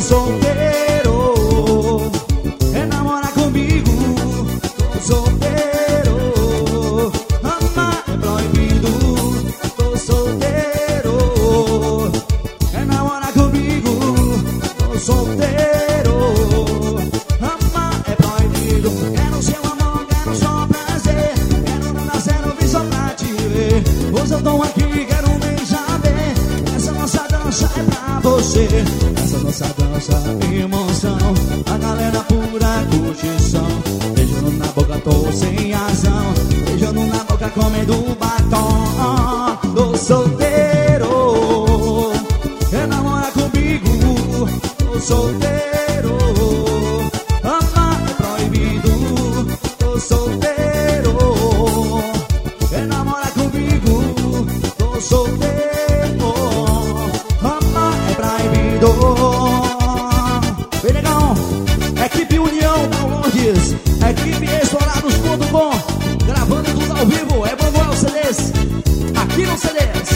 solteiro. Quer namorar comigo? Tô solteiro. Amar é proibido. Tô solteiro. Quer namorar comigo? Tô solteiro. Amar é proibido. Quero seu amor, quero só prazer. Quero não nascer, não vim só pra te ver. Hoje eu tô aqui, quero beijar bem. Essa nossa dança é pra você. Essa nossa dança é emoção. A galera pura curtição. Beijando na boca, tô sem ação. Beijando na boca, comendo batom. Tô solteiro. Quer namorar comigo? Tô solteiro. Amar é proibido. Tô solteiro. Quer namorar comigo? Tô solteiro. Amar é proibido. Bem legal. Equipe União Downloads, equipe Explorados.com, gravando tudo ao vivo. É Emanuel CDs, aqui no CDs.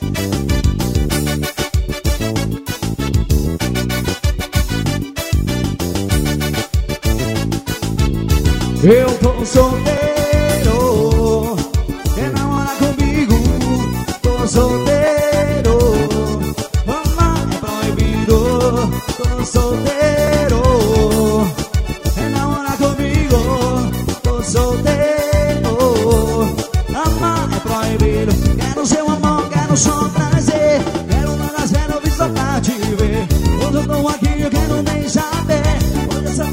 Eu tô solteiro. Quer namorar comigo? Tô solteiro. Amar é proibido. Tô solteiro. Quer namorar comigo? Tô solteiro. Amar é proibido. Quero seu amor, quero só prazer. Quero não nascer, não vim só pra te ver. Hoje eu tô aqui, eu quero nem saber. Hoje essa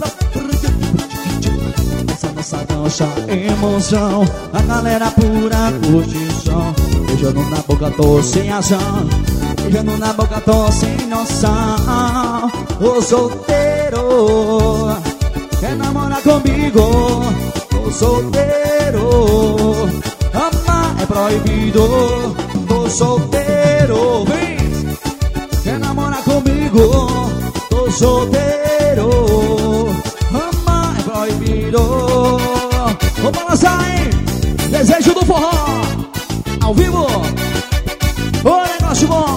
nossa dança é emoção. A galera pura curtição. Beijando na boca, tô sem ação. Beijando na boca, tô sem noção. Tô solteiro. Quer namorar comigo? Tô solteiro. Amar é proibido. Tô solteiro. Vem! Quer namorar comigo? Tô solteiro. Amar é proibido. Vamos balançar, hein? Desejo do forró ao vivo. Ô, negócio bom.